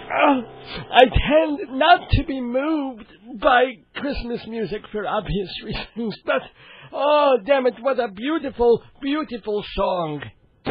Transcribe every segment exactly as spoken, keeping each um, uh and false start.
Uh, I tend not to be moved by Christmas music for obvious reasons, but, oh, damn it, what a beautiful, beautiful song.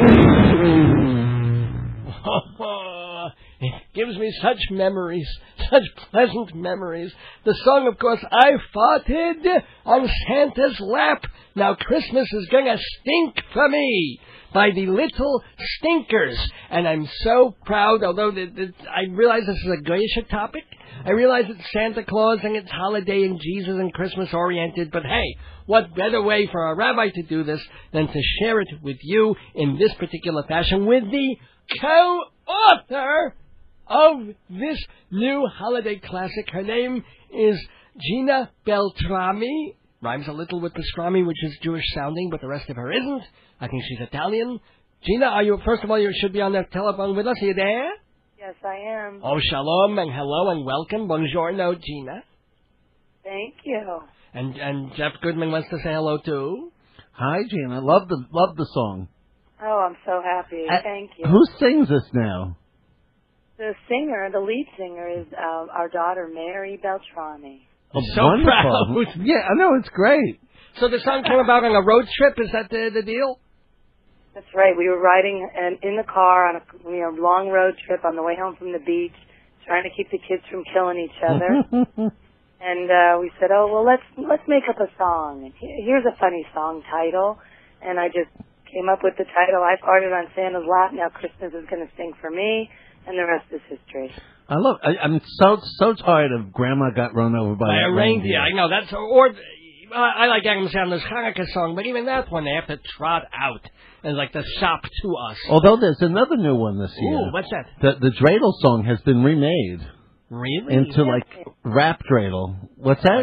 It gives me such memories, such pleasant memories. The song, of course, I farted on Santa's lap. Now Christmas is gonna stink for me, by the Little Stinkers. And I'm so proud, although the, the, I realize this is a glacier topic. I realize it's Santa Claus and it's holiday and Jesus and Christmas oriented, but hey, what better way for a rabbi to do this than to share it with you in this particular fashion with the co-author of this new holiday classic. Her name is Gina Beltrami. Rhymes a little with pastrami, which is Jewish sounding, but the rest of her isn't. I think she's Italian. Gina, are you, first of all, you should be on the telephone with us. Are you there? Yes, I am. Oh, shalom, and hello, and welcome. Buongiorno, Gina. Thank you. And and Jeff Goodman wants to say hello, too. Hi, Gina. Love the love the song. Oh, I'm so happy. Uh, Thank you. Who sings this now? The singer, the lead singer, is uh, our daughter, Mary Beltrami. Oh, so wonderful. proud. Yeah, I know, it's great. So the song came about on a road trip? Is that the, the deal? That's right. We were riding in, in the car on a you know, long road trip on the way home from the beach, trying to keep the kids from killing each other. And uh, we said, oh, well, let's let's make up a song. And here's a funny song title. And I just came up with the title, I Farted on Santa's Lap, Now Christmas is Going to Sing for Me, and the rest is history. I love. I, I'm so so tired of Grandma Got Run Over by, By a a reindeer. I know, that's, or, uh, I like Adam Sandler's Hanukkah song, but even that one they have to trot out and like the sop to us. Although there's another new one this year. Ooh, what's that? The the dreidel song has been remade. Really? Into like rap dreidel. What's that?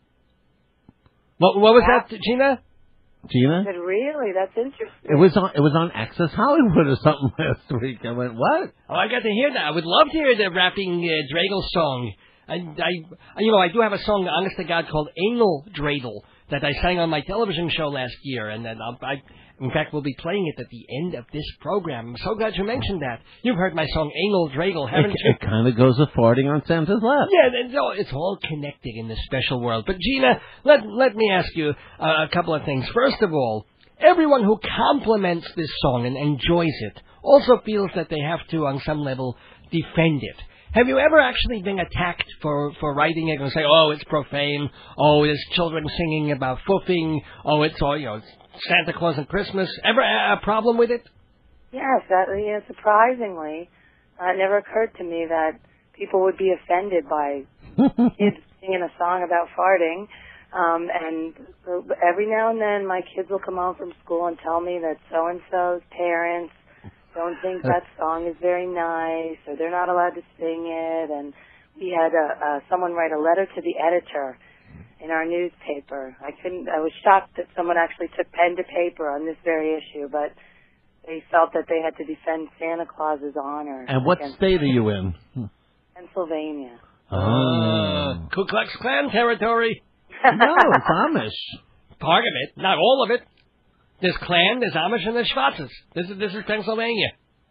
What what was Rap? that, Gina? Gina? I said, really? That's interesting. It was on it was on Access Hollywood or something last week. I went, what? Oh, I got to hear that. I would love to hear the rapping uh, dreidel song. I, I, you know, I do have a song, honest to God, called Anal Dreidel that I sang on my television show last year, and then I'll, I, in fact, we'll be playing it at the end of this program. I'm so glad you mentioned that. You've heard my song Anal Dreidel, haven't It, you? it kind of goes with farting on Santa's lap. Yeah, it's all, it's all connected in this special world. But Gina, let let me ask you uh, a couple of things. First of all, everyone who compliments this song and enjoys it also feels that they have to, on some level, defend it. Have you ever actually been attacked for, for writing it and say, oh, it's profane, oh, there's children singing about foofing, oh, it's all, you know, it's Santa Claus and Christmas? Ever a, a problem with it? Yes, that, you know, surprisingly, uh, it never occurred to me that people would be offended by kids singing a song about farting. Um, and so every now and then my kids will come home from school and tell me that so-and-so's parents don't think that song is very nice, or they're not allowed to sing it. And we had a, uh, someone write a letter to the editor in our newspaper. I couldn't. I was shocked that someone actually took pen to paper on this very issue, but they felt that they had to defend Santa Claus's honor. And what state are you in? Pennsylvania. Oh. Uh, Ku Klux Klan territory. No, it's Amish. Part of it, not all of it. There's Klan, there's Amish, and there's Schwarzes. This is this is Pennsylvania.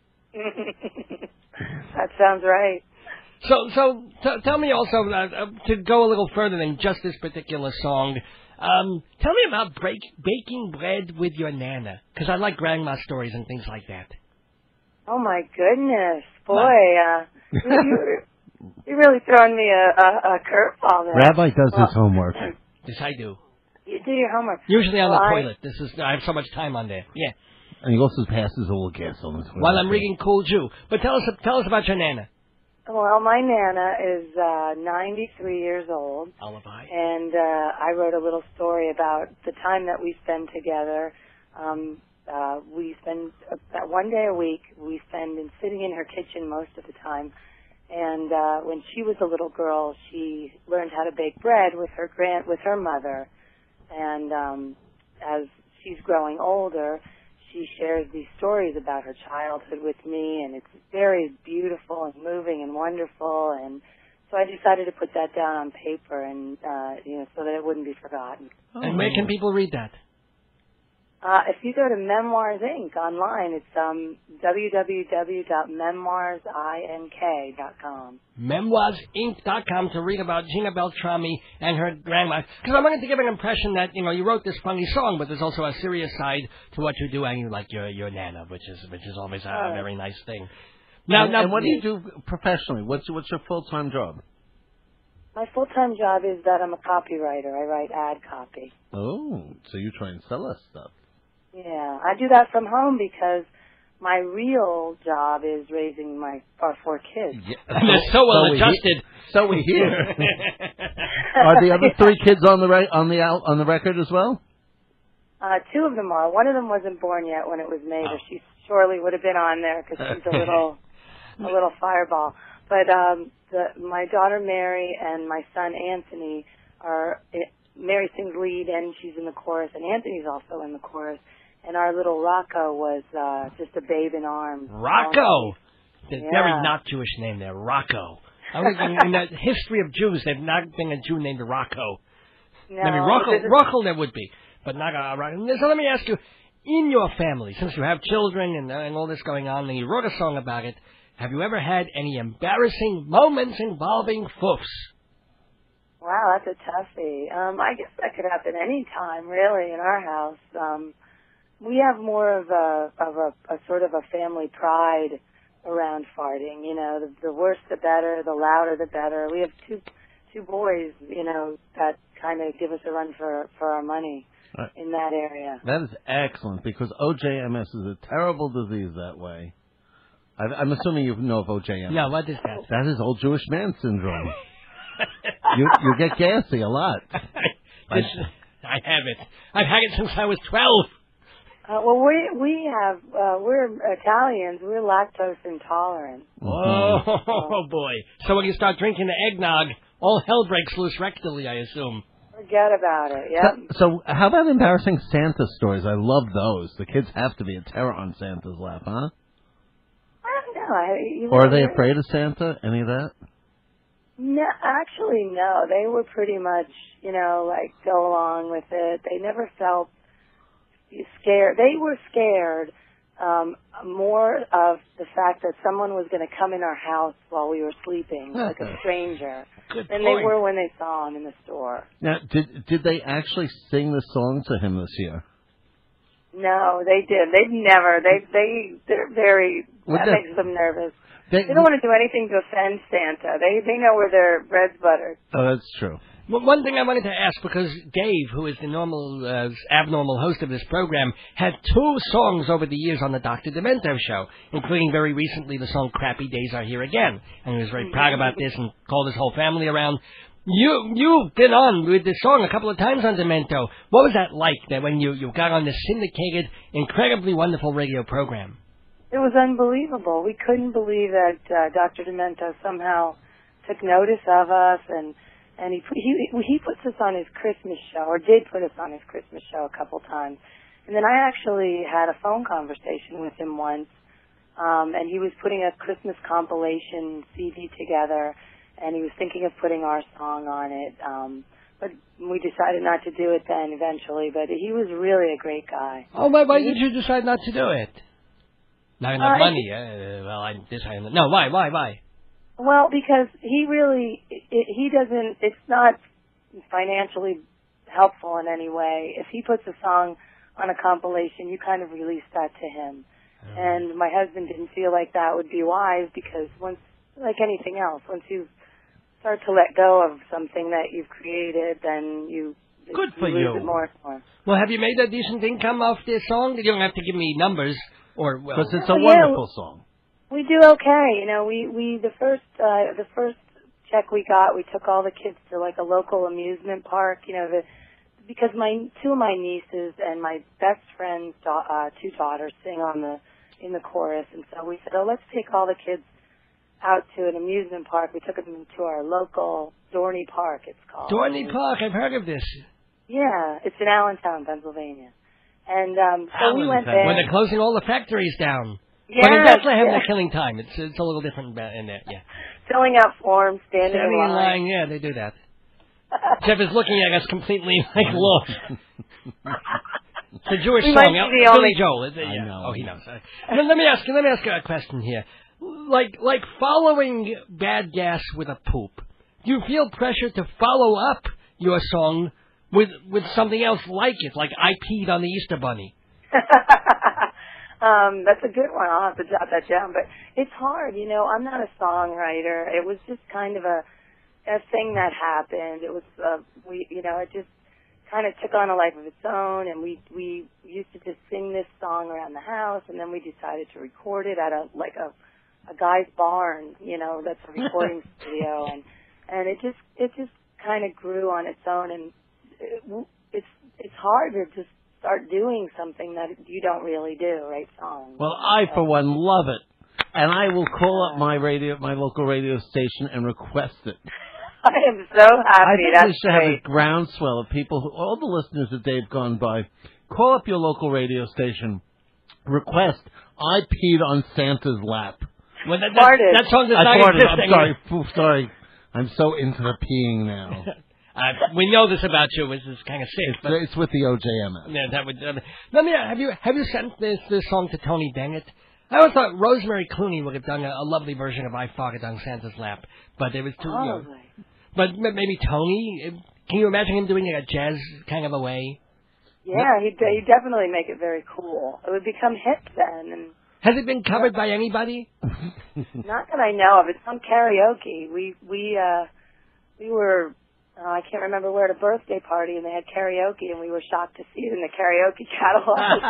That sounds right. So, so t- tell me also uh, uh, to go a little further than just this particular song. Um, tell me about break, baking bread with your nana, because I like grandma stories and things like that. Oh my goodness, boy! Uh, you, you're really throwing me a, a, a curveball there. Rabbi does well, his homework. Yes, I do. You do your homework. Usually on well, the I, toilet. This is I have so much time on there. Yeah. And he also passes a little gas on the toilet. While I'm reading Cool Jew. But tell us tell us about your nana. Well, my nana is uh, ninety-three years old. Alibi. And uh, I wrote a little story about the time that we spend together. Um, uh, we spend about one day a week. We spend in sitting in her kitchen most of the time. And uh, when she was a little girl, she learned how to bake bread with her grand with her mother. And um, as she's growing older, she shares these stories about her childhood with me, and it's very beautiful and moving and wonderful. And so I decided to put that down on paper, and uh, you know, so that it wouldn't be forgotten. And where can people read that? Uh, if you go to Memoirs Incorporated online, it's um, w w w dot memoirs ink dot com. memoirs inc dot com to read about Gina Beltrami and her grandma. Because I wanted to give an impression that, you know, you wrote this funny song, but there's also a serious side to what you do, and you like your your nana, which is which is always a, a very nice thing. Now, and, now, and what do you do professionally? What's what's your full time job? My full-time job is that I'm a copywriter. I write ad copy. Oh, so you try and sell us stuff. Yeah, I do that from home because my real job is raising my our four kids. Yeah. they're so well so adjusted. We so we hear. Are the other three kids on the re- on the out on the record as well? Uh, two of them are. One of them wasn't born yet when it was made, Oh. or she surely would have been on there because she's a little a little fireball. But um, the, my daughter Mary and my son Anthony are. It, Mary sings lead and she's in the chorus, and Anthony's also in the chorus. And our little Rocco was uh, just a babe in arms. Rocco! The Yeah. very not Jewish name there, Rocco. I think in, in the history of Jews, there's not been a Jew named Rocco. No, Maybe Rocco, this is- Rocco there would be, but not a Rocco. So let me ask you, in your family, since you have children and, and all this going on, and you wrote a song about it, have you ever had any embarrassing moments involving foofs? Wow, that's a toughie. Um, I guess that could happen any time, really, in our house. Um, we have more of a of a, a sort of a family pride around farting. You know, the, the worse the better, the louder the better. We have two two boys, you know, that kind of give us a run for for our money Right. in that area. That is excellent because O J M S is a terrible disease that way. I, I'm assuming you know of O J M S. No, what is that? That is old Jewish man syndrome. you you get gassy a lot. This, I have it. I've had it since I was twelve. Uh, well, we we have uh, we're Italians. We're lactose intolerant. Oh, boy. So when you start drinking the eggnog, all hell breaks loose rectally, I assume. Forget about it. Yep. So, so how about embarrassing Santa stories? I love those. The kids have to be a terror on Santa's lap, huh? I don't know. I, you Or are know, they we're- afraid of Santa? Any of that? No, actually, no. They were pretty much, you know, like go along with it. They never felt scared. They were scared um, more of the fact that someone was going to come in our house while we were sleeping, like a stranger, Good than point. they were when they saw him in the store. Now, did did they actually sing the song to him this year? No, they did. They've never. They they they're very. Would that they- makes them nervous. They, They don't want to do anything to offend Santa. They they know where their bread's buttered. oh, that's true. Well, one thing I wanted to ask, because Dave, who is the normal, uh, abnormal host of this program, had two songs over the years on the Doctor Demento show, including very recently the song Crappy Days Are Here Again. And he was very proud about this and called his whole family around. You, you've been on with this song a couple of times on Demento. What was that like, that when you, you got on this syndicated, incredibly wonderful radio program? It was unbelievable. We couldn't believe that uh, Doctor Demento somehow took notice of us, and and he put, he he puts us on his Christmas show, or did put us on his Christmas show a couple times. And then I actually had a phone conversation with him once, um, and he was putting a Christmas compilation C D together, and he was thinking of putting our song on it. Um, but we decided not to do it then eventually. But he was really a great guy. Oh, why, why did you decide not to do it? Not enough Uh, money. Uh, well, I this I no. Why? Why? Why? Well, because he really, it, he doesn't, it's not financially helpful in any way. If he puts a song on a compilation, you kind of release that to him. Oh. And my husband didn't feel like that would be wise because once, like anything else, once you start to let go of something that you've created, then you, Good you for lose you. it more and more. Well, have you made a decent income off this song? You don't have to give me numbers, or well, Because it's a Oh, yeah. wonderful song. We do okay. You know, we, we, the first, uh, the first check we got, we took all the kids to like a local amusement park, you know, the, because my, two of my nieces and my best friend's, da- uh, two daughters sing on the, in the chorus. And so we said, oh, let's take all the kids out to an amusement park. We took them to our local Dorney Park, it's called. Dorney Park. I've heard of this. Yeah, it's in Allentown, Pennsylvania. And, um, so we went Allentown. there. When they're closing all the factories down. Yes, But in Bethlehem, yes. they're killing time. It's it's a little different ba- in there. Yeah. Filling out forms, standing, Standing in in line. line, yeah, they do that. Jeff is looking at us completely like lost. It's a Jewish we song. might El- be the only... Billy Joel. Is it? I Yeah. know. Oh, he knows. Uh, let let me ask you. Let me ask you a question here. Like, like following Bad Gas with a Poop. Do you feel pressure to follow up your song with with something else like it, like I Peed on the Easter Bunny? um, that's a good one. I'll have to jot that down. But it's hard, you know. I'm not a songwriter. It was just kind of a a thing that happened. It was uh, we, you know, it just kind of took on a life of its own, and we we used to just sing this song around the house, and then we decided to record it at a like a a guy's barn, you know, that's a recording studio, and and it just it just kind of grew on its own, and it, it's it's hard to just start doing something that you don't really do, write songs. Well, I for one love it, and I will call up my radio, my local radio station, and request it. I am so happy. I think That's we should great. have a groundswell of people, who, all the listeners of Dave Gone By, call up your local radio station, request I Peed on Santa's Lap. Well, that, that, that song does I not farted. exist I'm anymore. sorry. Oof, sorry. I'm so into the peeing now. Uh, we know this about you, which is kind of sick. It's, But, it's with the O J M S. yeah, that would. Uh, let me. Have you have you sent this this song to Tony Bennett? I always thought Rosemary Clooney would have done a, a lovely version of "I Farted on Santa's Lap," but it was too. You know, Probably. but m- maybe Tony. Can you imagine him doing it a jazz kind of a way? Yeah, he'd, he'd definitely make it very cool. It would become hip then, and Has it been covered by anybody? not that I know of. It's on karaoke. We we uh we were uh, I can't remember where at a birthday party, and they had karaoke, and we were shocked to see it in the karaoke catalog.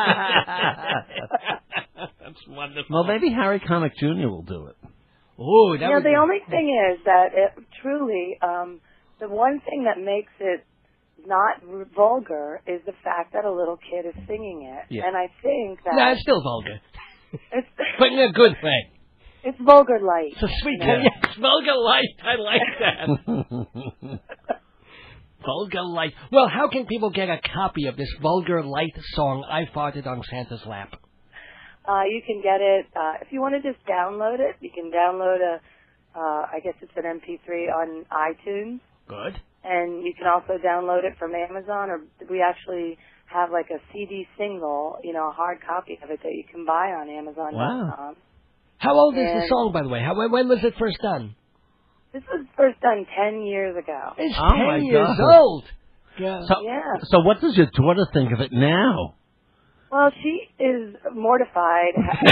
That's wonderful. Well, maybe Harry Connick Junior will do it. Oh, that You know, would the be- only thing is that it, truly, um, the one thing that makes it not r- vulgar is the fact that a little kid is singing it, Yeah. and I think that No, it's still vulgar, it's but in a good way. it's vulgar light. It's a sweet, Yeah. yes, vulgar light. I like that. Vulgar light. Well, how can people get a copy of this vulgar light song, "I Farted on Santa's Lap"? Uh, you can get it uh, if you want to just download it. You can download a, uh, I guess it's an M P three on iTunes, Good. and you can also download it from Amazon. Or we actually have like a C D single, you know, a hard copy of it that you can buy on Amazon dot com. Wow. How old is the And- song, by the way? How, when, when was it first done? This was first done ten years ago. It's Oh, ten my years God. old. Yeah. So, Yeah. so what does your daughter think of it now? Well, she is mortified.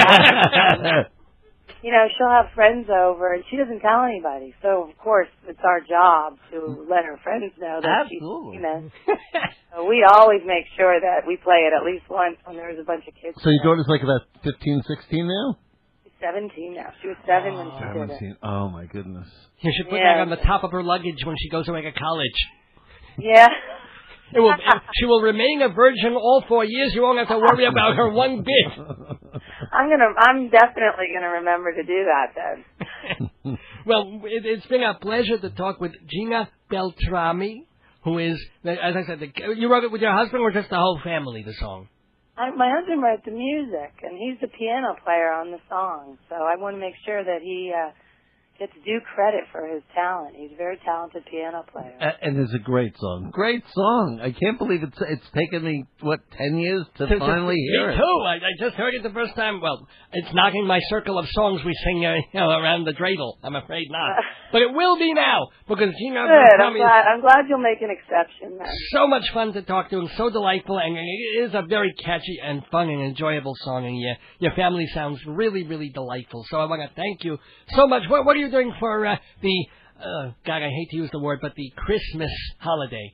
You know, she'll have friends over, and she doesn't tell anybody. So, of course, it's our job to let her friends know that Absolutely. she's famous. So we always make sure that we play it at least once when there's a bunch of kids. So your there. daughter's like about fifteen, sixteen now? She's seventeen now. She was seven when she did it. seventeen. Oh, my goodness. You should put Yeah. that on the top of her luggage when she goes away to college. Yeah. It will, it- she will remain a virgin all four years. You won't have to worry about her one bit. I'm gonna. I'm definitely gonna remember to do that then. Well, it, it's been a pleasure to talk with Gina Beltrami, who is, as I said, the, you wrote it with your husband or just the whole family, the song? I, my husband wrote the music, and he's the piano player on the song. So I want to make sure that he uh, gets due credit for his talent. He's a very talented piano player. A- And it's a great song. Great song. I can't believe it's it's taken me, what, ten years to, To- to- finally hear me it. too. I, I just heard it the first time. Well, it's not in my circle of songs we sing uh, you know, around the dreidel. I'm afraid not. But it will be now, because Gina Good. I'm Beltrami is glad, I'm glad you'll make an exception then. so much fun to talk to and so delightful, and it is a very catchy and fun and enjoyable song, and your, your family sounds really, really delightful. So I want to thank you so much. What, what are you doing for uh, the, uh, God, I hate to use the word, but the Christmas holiday?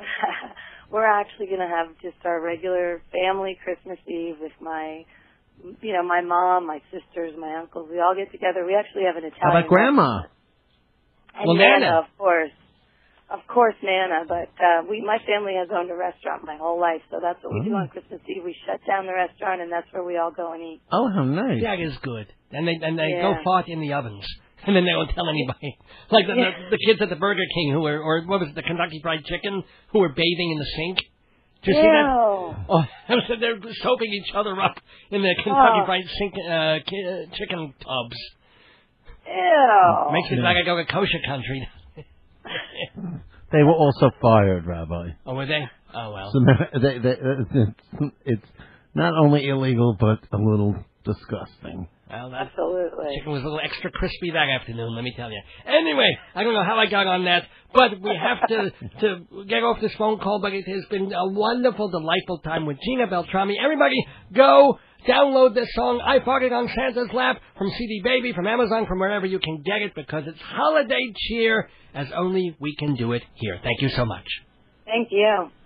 We're actually going to have just our regular family Christmas Eve with my, you know, my mom, my sisters, my uncles. We all get together. We actually have an Italian. How about Grandma? restaurant. And Well, Nana, Nana. of course. Of course, Nana. But uh, we, my family has owned a restaurant my whole life, so that's what we do Oh. on Christmas Eve. We shut down the restaurant, and that's where we all go and eat. Oh, how nice. That is good. And they and they Yeah. go fart in the ovens. And then they won't tell anybody. Like the, Yeah. the, the kids at the Burger King who were, or what was it, the Kentucky Fried Chicken, who were bathing in the sink. Did you see that? Ew. Oh, so they're soaping each other up in the Kentucky Oh. Fried sink, uh, ki- uh, chicken tubs. Ew. Makes me like I go to kosher country. They were also fired, Rabbi. Oh, were they? Oh, well. So they, they, it's, it's not only illegal, but a little disgusting. Well, that Absolutely. chicken was a little extra crispy that afternoon, let me tell you. Anyway, I don't know how I got on that, but we have to to get off this phone call, but it has been a wonderful, delightful time with Gina Beltrami. Everybody, go download this song, I Farted on Santa's Lap, from C D Baby, from Amazon, from wherever you can get it, because it's holiday cheer as only we can do it here. Thank you so much. Thank you.